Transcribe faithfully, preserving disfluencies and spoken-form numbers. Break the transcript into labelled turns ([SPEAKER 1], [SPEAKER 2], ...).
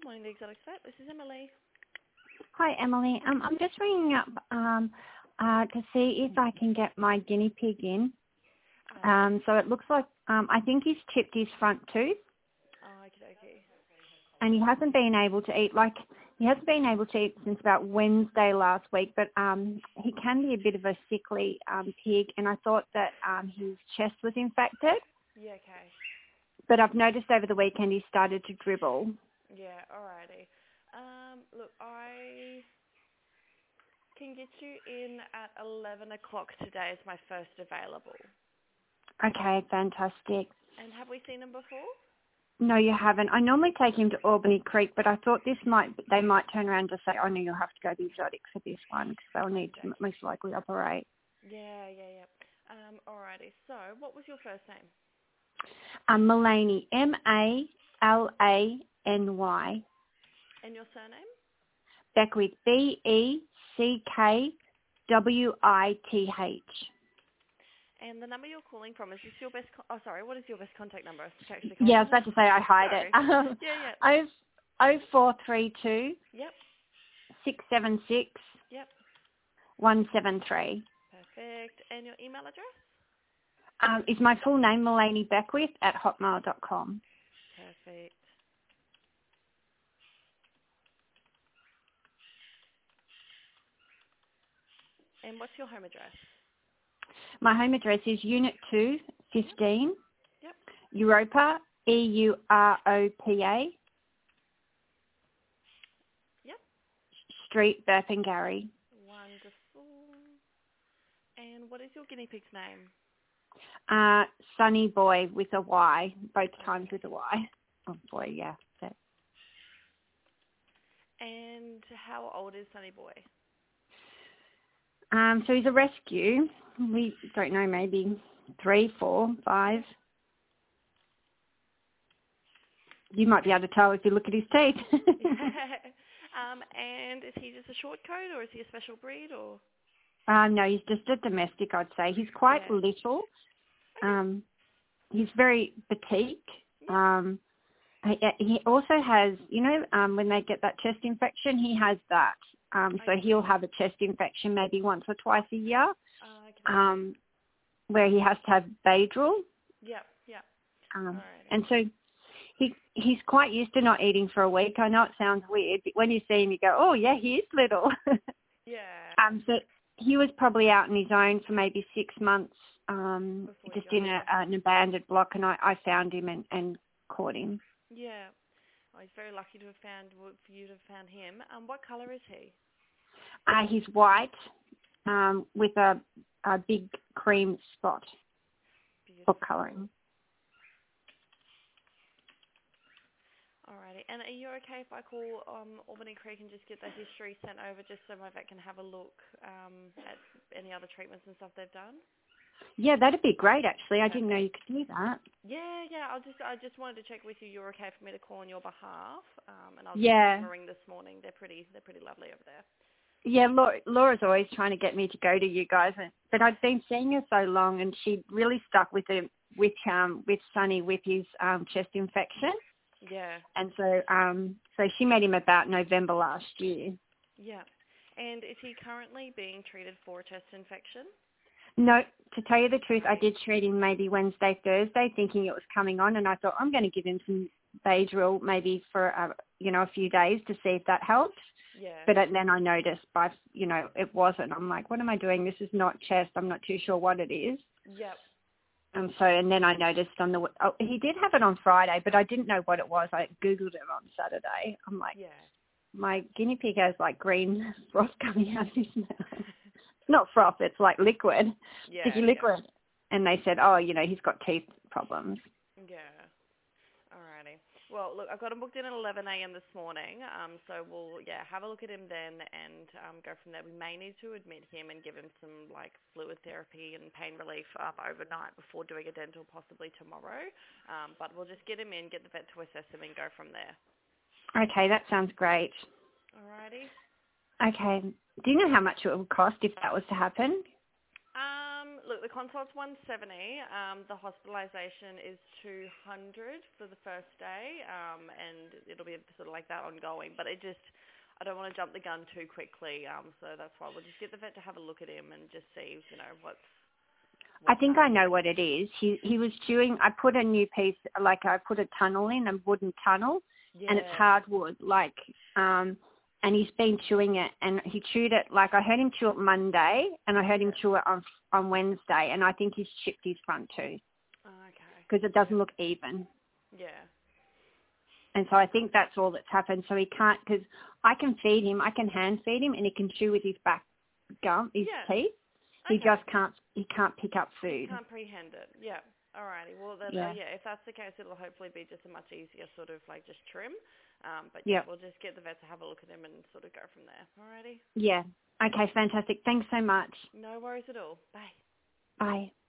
[SPEAKER 1] Morning, the Exotic Vet. This is Emily.
[SPEAKER 2] Hi, Emily. Um, I'm just ringing up um, uh, to see if I can get my guinea pig in.
[SPEAKER 1] Uh,
[SPEAKER 2] Um, so it looks like um, I think he's chipped his front tooth,
[SPEAKER 1] oh, okay, okay.
[SPEAKER 2] and he hasn't been able to eat. Like he hasn't been able to eat since about Wednesday last week. But um, he can be a bit of a sickly um, pig, and I thought that um, his chest was infected.
[SPEAKER 1] Yeah, okay.
[SPEAKER 2] But I've noticed over the weekend he started to dribble.
[SPEAKER 1] Yeah, alrighty. Um, look, I can get you in at eleven o'clock today as my first available.
[SPEAKER 2] Okay, fantastic.
[SPEAKER 1] And have we seen him before?
[SPEAKER 2] No, you haven't. I normally take him to Albany Creek, but I thought this might, they might turn around and say, oh no, you'll have to go to the Exotic for this one because they'll need to
[SPEAKER 1] Okay.
[SPEAKER 2] most likely operate.
[SPEAKER 1] Yeah, yeah, yeah. Um, alrighty. So, what was your first name?
[SPEAKER 2] Um, Mullaney, M A L A N Y.
[SPEAKER 1] And your surname?
[SPEAKER 2] Beckwith, B E C K W I T H.
[SPEAKER 1] And the number you're calling from, is this your best, co- oh sorry, what is your best contact number? To actually call
[SPEAKER 2] Yeah, I was
[SPEAKER 1] on?
[SPEAKER 2] about to say I hide
[SPEAKER 1] Sorry.
[SPEAKER 2] it.
[SPEAKER 1] Yeah, yeah.
[SPEAKER 2] Oh, oh four three two
[SPEAKER 1] Yep,
[SPEAKER 2] six seven six
[SPEAKER 1] yep.
[SPEAKER 2] one seven three.
[SPEAKER 1] Perfect. And your email address?
[SPEAKER 2] Um, is my full name Mullaney Beckwith at hotmail dot com.
[SPEAKER 1] Perfect. And what's your home address?
[SPEAKER 2] My home address is Unit two, fifteen,
[SPEAKER 1] Yep.
[SPEAKER 2] Europa, E U R O P A,
[SPEAKER 1] Yep.
[SPEAKER 2] Street, Burpengary.
[SPEAKER 1] Wonderful. And what is your guinea pig's name?
[SPEAKER 2] Uh, Sunny Boy with a Y, both times
[SPEAKER 1] Okay.
[SPEAKER 2] with a Y. Oh boy, yeah. That.
[SPEAKER 1] And how old is Sunny Boy?
[SPEAKER 2] Um, so he's a rescue. We don't know, maybe three, four, five. You might be able to tell if you look at his teeth.
[SPEAKER 1] um, and is he just a short coat or is he a special breed or?
[SPEAKER 2] um, no, he's just a domestic, I'd say. He's quite
[SPEAKER 1] Yeah.
[SPEAKER 2] little.
[SPEAKER 1] Okay.
[SPEAKER 2] Um, he's very petite.
[SPEAKER 1] Yeah.
[SPEAKER 2] Um, he, he also has, you know, um, when they get that chest infection, he has that. Um, so
[SPEAKER 1] Okay.
[SPEAKER 2] he'll have a chest infection maybe once or twice a year,
[SPEAKER 1] Uh, okay.
[SPEAKER 2] um, where he has to have Benadryl.
[SPEAKER 1] Yep. Yep.
[SPEAKER 2] Um,
[SPEAKER 1] Alrighty.
[SPEAKER 2] and so he he's quite used to not eating for a week. I know it sounds weird, but when you see him, you go, oh, yeah, he is little.
[SPEAKER 1] Yeah.
[SPEAKER 2] um, so he was probably out on his own for maybe six months, um,
[SPEAKER 1] Before you
[SPEAKER 2] just
[SPEAKER 1] got
[SPEAKER 2] in a,
[SPEAKER 1] him.
[SPEAKER 2] an abandoned block, and I, I found him and, and caught him.
[SPEAKER 1] Yeah. Oh, he's very lucky to have found for you to have found him. Um, what colour is he?
[SPEAKER 2] Uh, he's white um, with a, a big cream spot for
[SPEAKER 1] Beautiful.
[SPEAKER 2] colouring.
[SPEAKER 1] Alrighty. And are you okay if I call um, Albany Creek and just get the history sent over just so my vet can have a look um, at any other treatments and stuff they've done?
[SPEAKER 2] Yeah, that'd be great, actually. I didn't know
[SPEAKER 1] Perfect.
[SPEAKER 2] you could do that.
[SPEAKER 1] Yeah, yeah. I'll just I just wanted to check with you. You're okay for me to call on your behalf, um, and I'll just give
[SPEAKER 2] Yeah.
[SPEAKER 1] them a ring this morning. They're pretty they're pretty lovely over there.
[SPEAKER 2] Yeah, Laura, Laura's always trying to get me to go to you guys, and- but I've been seeing her so long, and she really stuck with him, with um, with Sonny with his um, chest infection,
[SPEAKER 1] Yeah,
[SPEAKER 2] and so um, so she met him about November last year.
[SPEAKER 1] yeah. And is he currently being treated for a chest infection?
[SPEAKER 2] No, to tell you the truth, I
[SPEAKER 1] Alrighty.
[SPEAKER 2] did treat him maybe Wednesday, Thursday, thinking it was coming on, and I thought I'm going to give him some Benadryl maybe for uh, you know a few days to see if that helps.
[SPEAKER 1] Yeah.
[SPEAKER 2] But then I noticed by you know it wasn't. I'm like, what am I doing? This is not chest. I'm not too sure what it is.
[SPEAKER 1] Yep.
[SPEAKER 2] And so and then I noticed on the oh, he did have it on Friday, but I didn't know what it was. I googled it on Saturday. I'm like,
[SPEAKER 1] Yeah.
[SPEAKER 2] my guinea pig has like green froth coming out of his mouth. Not froth, it's like liquid,
[SPEAKER 1] Yeah.
[SPEAKER 2] sticky
[SPEAKER 1] Yeah.
[SPEAKER 2] liquid. And they said, oh, you know, he's got teeth problems.
[SPEAKER 1] Yeah. Alrighty. Well, look, I've got him booked in at eleven a.m. this morning, um, so we'll, yeah, have a look at him then and um, go from there. We may need to admit him and give him some, like, fluid therapy and pain relief up overnight before doing a dental possibly tomorrow, um, but we'll just get him in, get the vet to assess him and go from there.
[SPEAKER 2] Okay, that sounds great.
[SPEAKER 1] Alrighty.
[SPEAKER 2] Okay. Do you know how much it would cost if that was to happen?
[SPEAKER 1] Um, look, the consult's one seventy. Um, the hospitalisation is two hundred for the first day, um, and it'll be sort of like that ongoing. But it just, I don't want to jump the gun too quickly, um, so that's why we'll just get the vet to have a look at him and just see, you know, what's.
[SPEAKER 2] I
[SPEAKER 1] what's
[SPEAKER 2] think I
[SPEAKER 1] happening.
[SPEAKER 2] know what it is. He he was chewing. I put a new piece, like I put a tunnel in, a wooden tunnel,
[SPEAKER 1] Yeah.
[SPEAKER 2] and it's hardwood, like, um, and he's been chewing it, and he chewed it, like I heard him chew it Monday, and I heard him chew it on on Wednesday, and I think he's chipped his front tooth
[SPEAKER 1] Oh, okay.
[SPEAKER 2] because it doesn't look even.
[SPEAKER 1] Yeah.
[SPEAKER 2] And so I think that's all that's happened. So he can't, because I can feed him, I can hand feed him, and he can chew with his back gum, his
[SPEAKER 1] Yeah.
[SPEAKER 2] teeth. He
[SPEAKER 1] Okay.
[SPEAKER 2] just can't, he can't pick up food.
[SPEAKER 1] Can't prehend it. Yeah. Alrighty. Well, then,
[SPEAKER 2] Yeah.
[SPEAKER 1] uh, yeah, if that's the case, it'll hopefully be just a much easier sort of like just trim. Um, but
[SPEAKER 2] Yeah.
[SPEAKER 1] yeah, we'll just get the vet to have a look at him and sort of go from there. Alrighty.
[SPEAKER 2] Yeah. Okay, fantastic. Thanks so much.
[SPEAKER 1] No worries at all. Bye.
[SPEAKER 2] Bye.